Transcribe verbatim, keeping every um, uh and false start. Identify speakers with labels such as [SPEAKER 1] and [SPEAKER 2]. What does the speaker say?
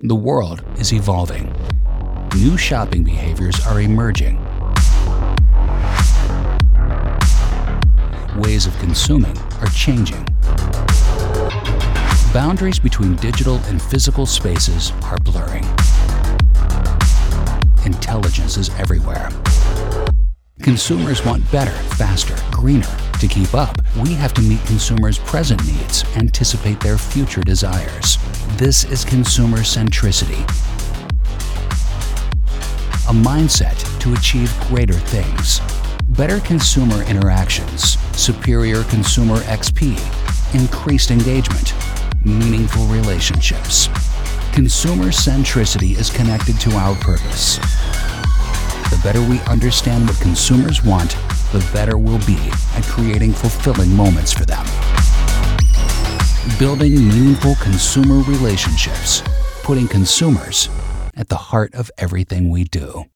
[SPEAKER 1] The world is evolving. New shopping behaviors are emerging. Ways of consuming are changing. Boundaries between digital and physical spaces are blurring. Intelligence is everywhere. Consumers want better, faster, greener. To keep up, we have to meet consumers' present needs, anticipate their future desires. This is consumer centricity, a mindset to achieve greater things. Better consumer interactions, superior consumer X P, increased engagement, meaningful relationships. Consumer centricity is connected to our purpose. The better we understand what consumers want, the better we'll be at creating fulfilling moments for them. Building meaningful consumer relationships, putting consumers at the heart of everything we do.